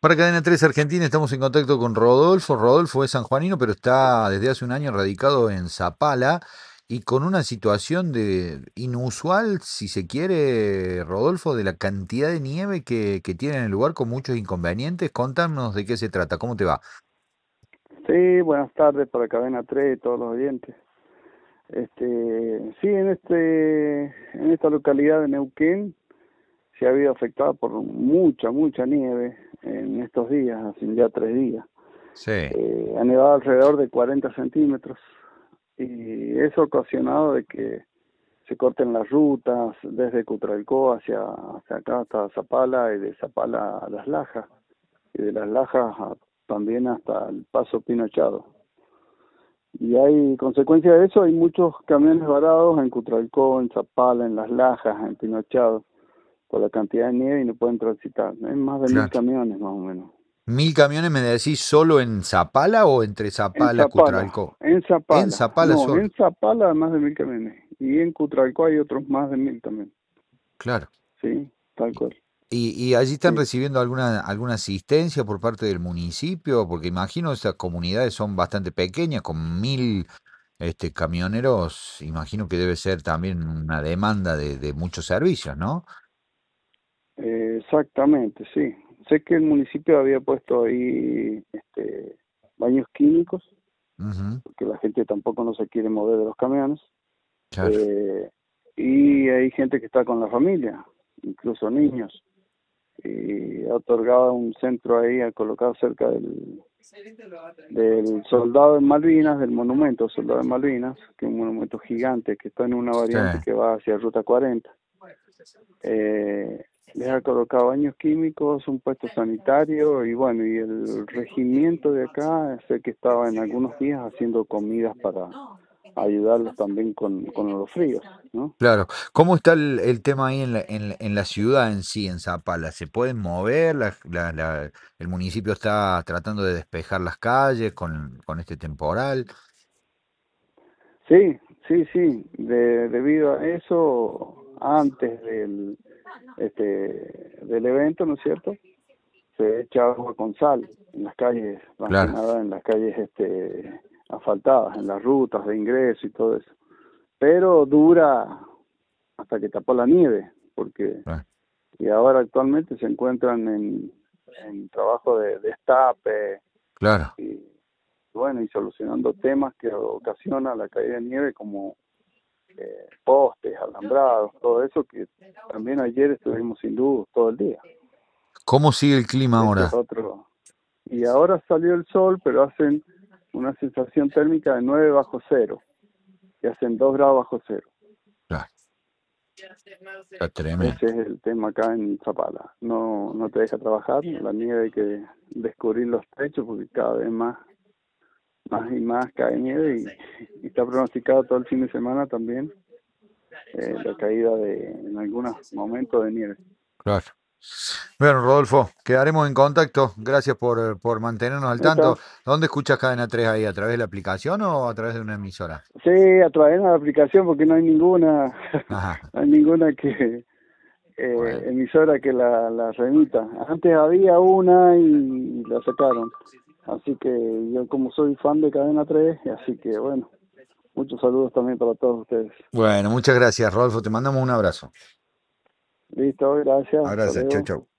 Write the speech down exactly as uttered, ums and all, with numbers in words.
Para Cadena tres Argentina estamos en contacto con Rodolfo. Rodolfo es sanjuanino, pero está desde hace un año radicado en Zapala y con una situación de inusual, si se quiere, Rodolfo, de la cantidad de nieve que, que tiene en el lugar con muchos inconvenientes. Contanos de qué se trata, ¿cómo te va? Sí, buenas tardes para Cadena tres y todos los oyentes. Este, sí, en este, en esta localidad de Neuquén se ha habido afectada por mucha, mucha nieve en estos días, hace ya tres días. Sí, Eh, ha nevado alrededor de cuarenta centímetros y eso ha ocasionado de que se corten las rutas desde Cutralcó hacia, hacia acá hasta Zapala y de Zapala a Las Lajas y de Las Lajas a- también hasta el Paso Pinochado. Y hay consecuencia de eso, hay muchos camiones varados en Cutralcó, en Zapala, en Las Lajas, en Pinochado, por la cantidad de nieve y no pueden transitar. Hay más de mil claro. camiones más o menos. ¿Mil camiones me decís solo en Zapala o entre En Zapala, Zapala, Cutralcó? en En Zapala, Zapala no, solo, en Zapala más de mil camiones. Y en Cutralcó hay otros más de mil también. claro. Sí, tal cual. ¿Y, y allí están Sí. recibiendo alguna, alguna asistencia por parte del municipio? Porque imagino esas comunidades son bastante pequeñas, con mil este, camioneros, imagino que debe ser también una demanda de, de muchos servicios, ¿no? Eh, exactamente, sí. Sé que el municipio había puesto ahí este, baños químicos, Ujú, porque la gente tampoco no se quiere mover de los camiones. claro, Eh, y hay gente que está con la familia, incluso niños. Y ha otorgado un centro ahí, ha colocado cerca del, del Soldado de Malvinas, del monumento Soldado de Malvinas, que es un monumento gigante que está en una sí. variante que va hacia Ruta cuarenta. Eh, les ha colocado baños químicos, un puesto sanitario y bueno, y el regimiento de acá, sé que estaba en algunos días haciendo comidas para ayudarlos también con, con los fríos, ¿no? Claro. ¿Cómo está el, el tema ahí en la, en, la en la ciudad en sí, en Zapala? ¿Se pueden mover? La, la- la- el municipio está tratando de despejar las calles con, con este temporal. Sí, sí, sí, de, debido a eso, antes del, este, del evento, ¿no es cierto? Se echa agua con sal en las calles, más que Claro, nada en las calles este, asfaltadas, en las rutas de ingreso y todo eso. Pero dura hasta que tapó la nieve, porque claro, y ahora actualmente se encuentran en, en trabajo de destape claro. y bueno, y solucionando temas que ocasiona la caída de nieve como eh, postes, alambrados, todo eso que también ayer estuvimos sin luz todo el día. ¿Cómo sigue el clima Ese es ahora? otro. Y ahora salió el sol, pero hacen una sensación térmica de nueve bajo cero, y hacen dos grados bajo cero. Claro, está Ese tremendo. es el tema acá en Zapala. No, no te deja trabajar, la nieve hay que descubrir los techos porque cada vez más, más y más cae nieve y, y está pronosticado todo el fin de semana también eh, la caída de en algunos momentos de nieve. Claro. Bueno, Rodolfo, quedaremos en contacto. Gracias por, eh, por mantenernos al Ahí tanto. está. ¿Dónde escuchas Cadena tres ahí? ¿A través de la aplicación o a través de una emisora? Sí, a través de la aplicación porque no hay ninguna, Ajá. no hay ninguna que eh, Bueno, emisora que la, la remita. Antes había una y la sacaron. Así que yo como soy fan de Cadena tres, así que bueno, muchos saludos también para todos ustedes. bueno, muchas gracias, Rodolfo. Te mandamos un abrazo. Listo, gracias, hasta Abrazo, chau, luego. chau.